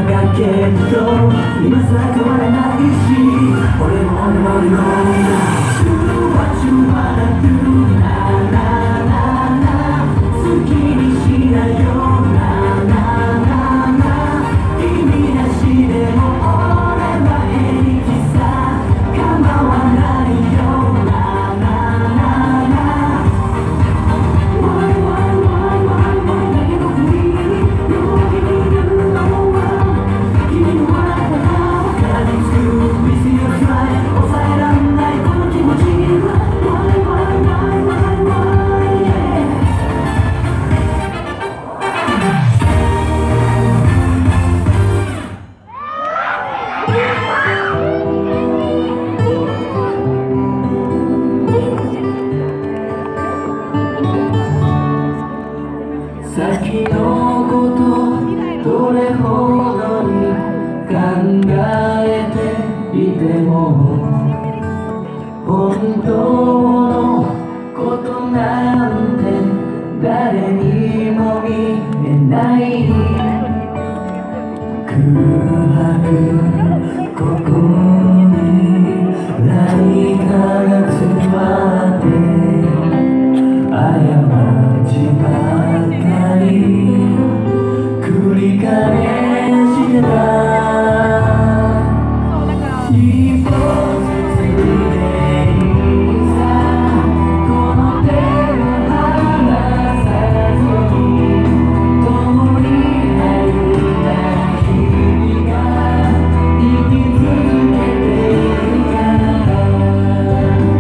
がけど今さら変わらないし俺も俺の Do what you wanna do なななな好きにしなよなななな君なしでも俺は平気さ構わないよなななな Why why why why why だけど君の君の名は君の笑った顔から見つく Miss you try 抑えらんないこの気持ちは Why why why why why yeah先のことどれほどに考えていても本当のことなんて誰にも見えない空白ここに何かが詰まって過ちばかり繰り返してた一歩ずつでいいさこの手を離さずに共に歩いた日々が生き続けているから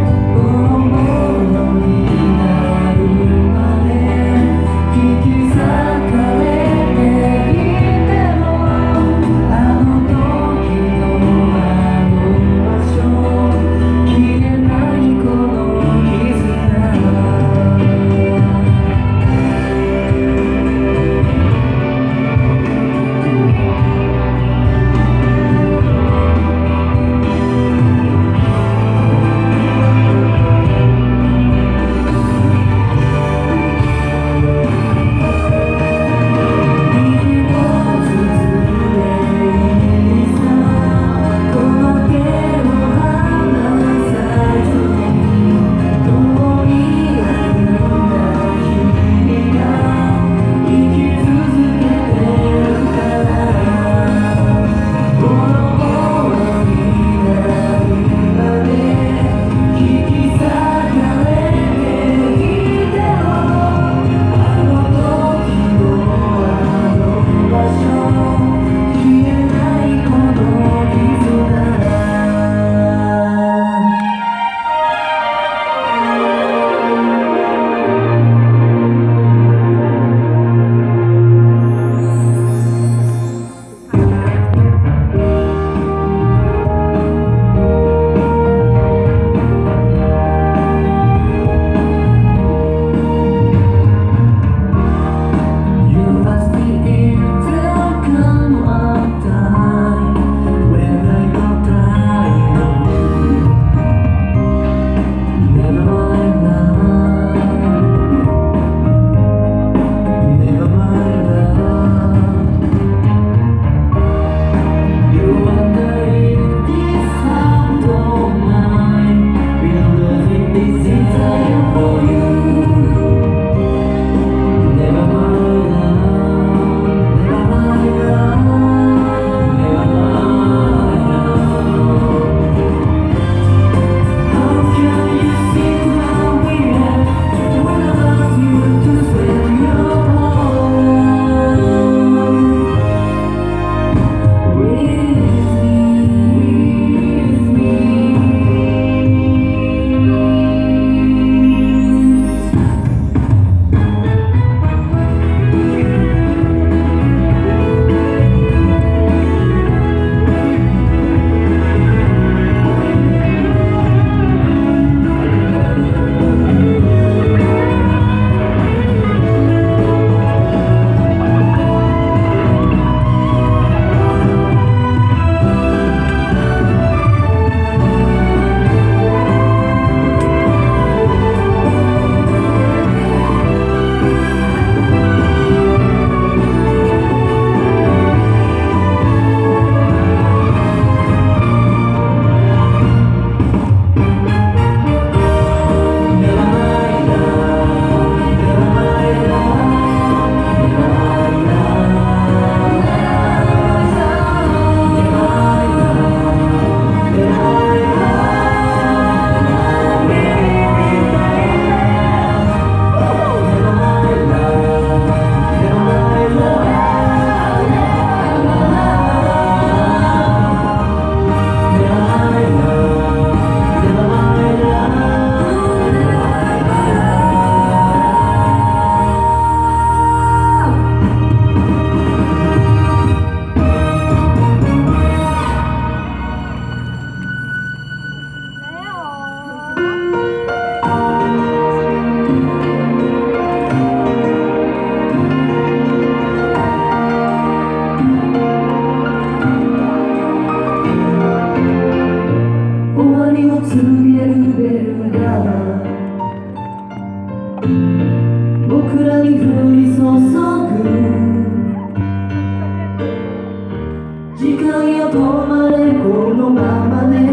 間よ止まれこのままで、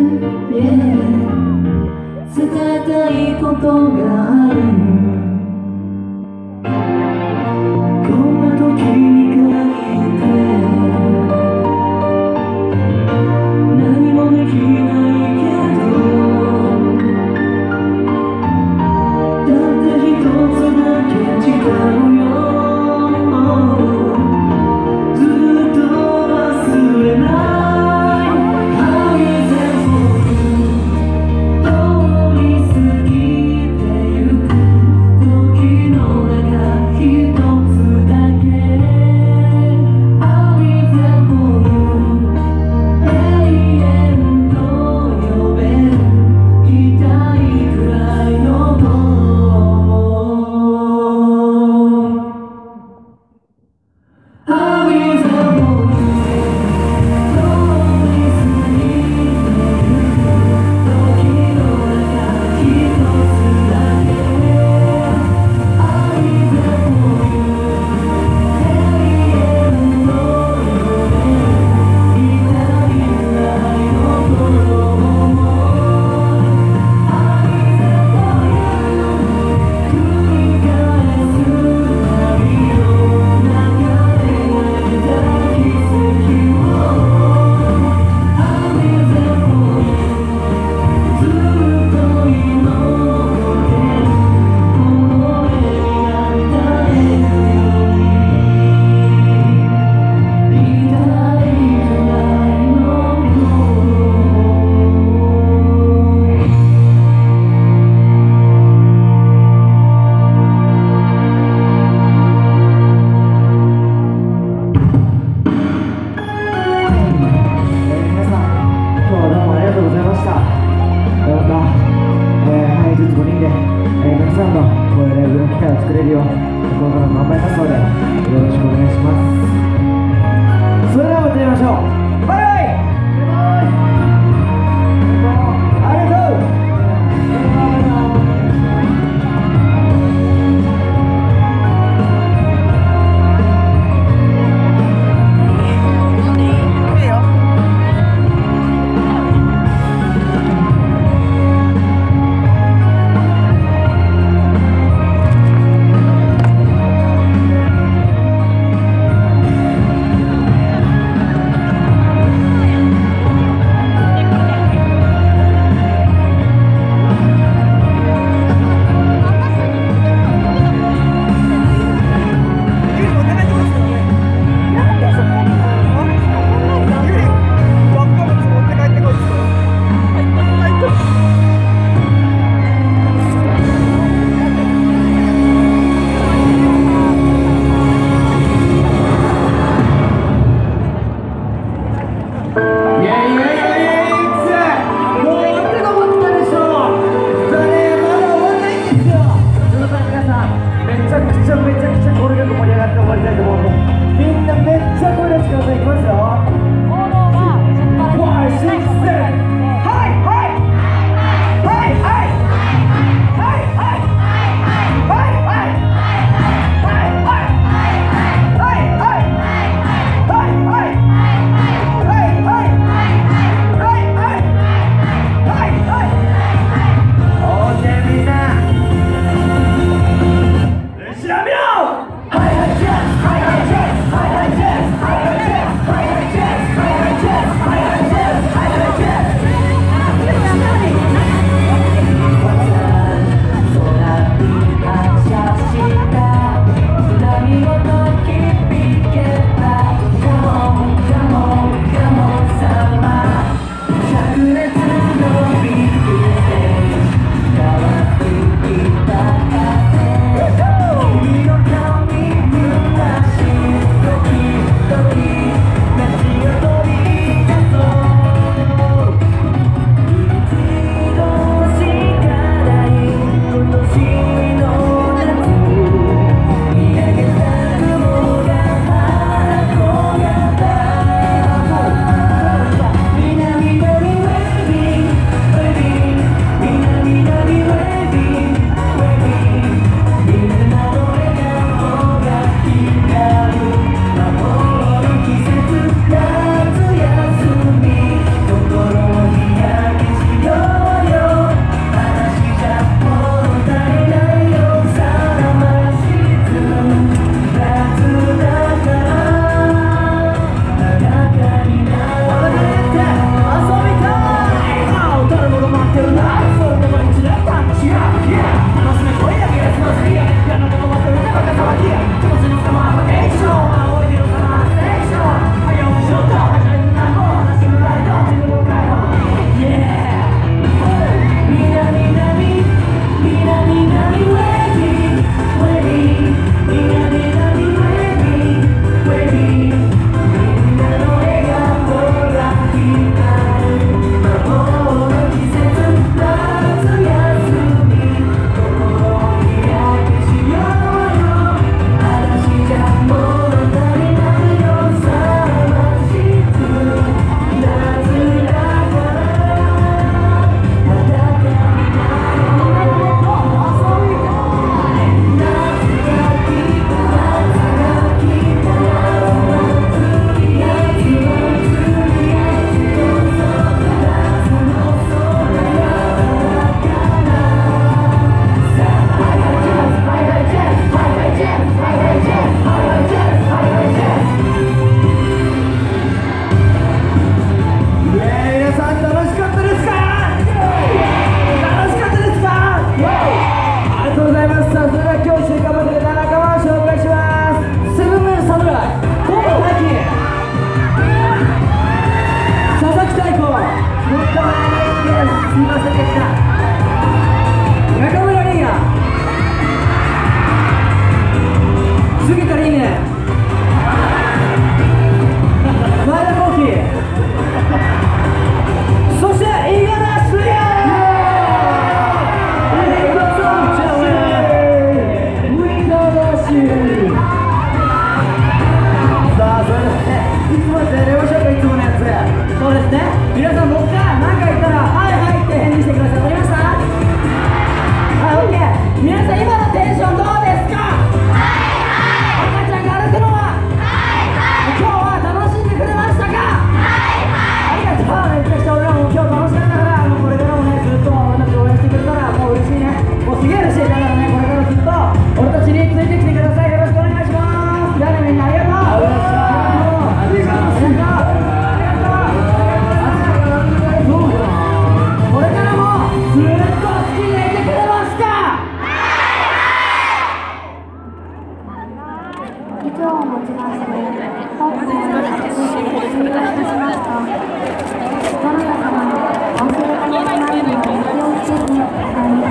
伝えたいことがある。こんな時に限って何もできないけど、だって一つだけ違うよ。ずっと忘れない。愛全部通り過ぎてゆく時の中一つだけ。愛全部永遠と呼べる。痛いくらいのそして五十嵐クリアさあそれではねいつもやってやりましょうかいつものやつそうですね皆さん僕が何か言ったらはいはいって返事してくださいわかりましたはいオッケー皆さん今のテンションどうですか赤ちゃんが歩くのは今日は楽しんでくれましたかありがとうめちゃくちゃ俺らも今日楽しかったからこれからもねずっと俺たち応援してくれたらもう嬉しいねもうすげえ嬉しいだからねこれからずっと俺たちについてきてくださいよろしくお願いしますじゃあねみんなありがとうこれからもずっと好きでいてくれますか議長をもちまして本日の作品を終了いたしましたどなた様も忘れ物のないようにお気をつけください。